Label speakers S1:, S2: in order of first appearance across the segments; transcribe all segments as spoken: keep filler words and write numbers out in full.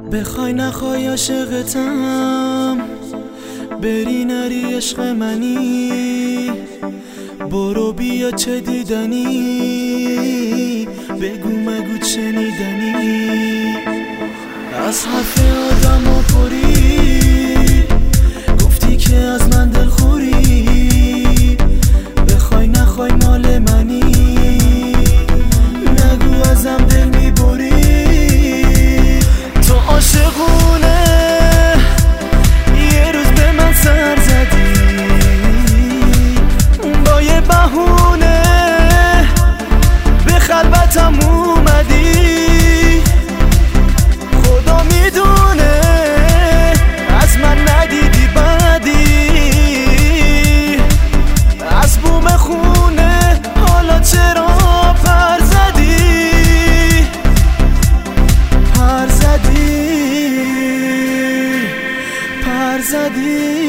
S1: بخوای نخوای عاشقتم، بری نری عشق منی، برو بیا چه دیدنی، بگو مگو شنیدنی. از حرف آدم ها پری، گفتی که از من دلخوری، بخوای نخوای مال منی، نگو ازم دل میبری. تو عاشقونه یه روز به من سر زدی، با یه بهونه به خلوتم اومدی. خدا میدونه از من ندیدی بدی، از بوم خونه حالا چرا پر زدی، پر زدی، پر زدی.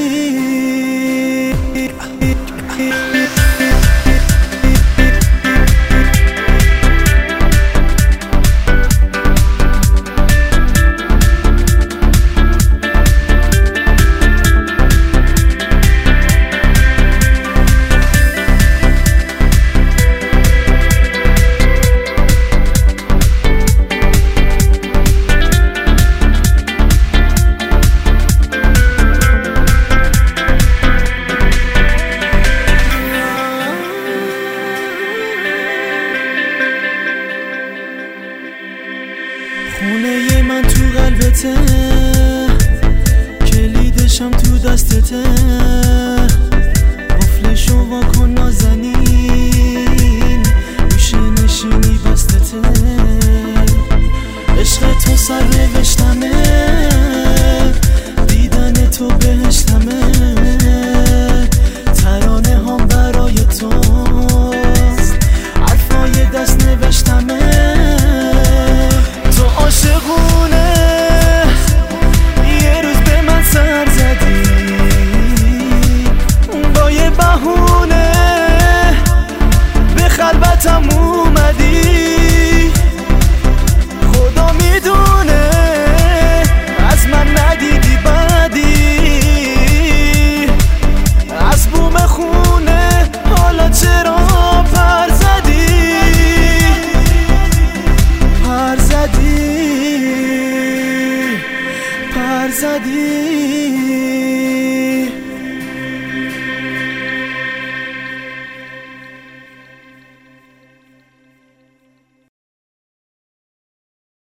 S1: خونه من تو قلبته، کلیدشم تو دستته، قفلشو واکن نازنین، میشه نشینی بستته. عشق تو سر نوشتمه، دیدن تو بهشتمه، ترانه هم برای توست، حرفای دست نوشتمه. تو عاشقونه یه روز به من سر زدی، با یه بهونه به خلوتم اومدی. خدا میدونه از من ندیدی بدی، از بوم خونه حالا چرا پر زدی، پر زدی، پر زدی.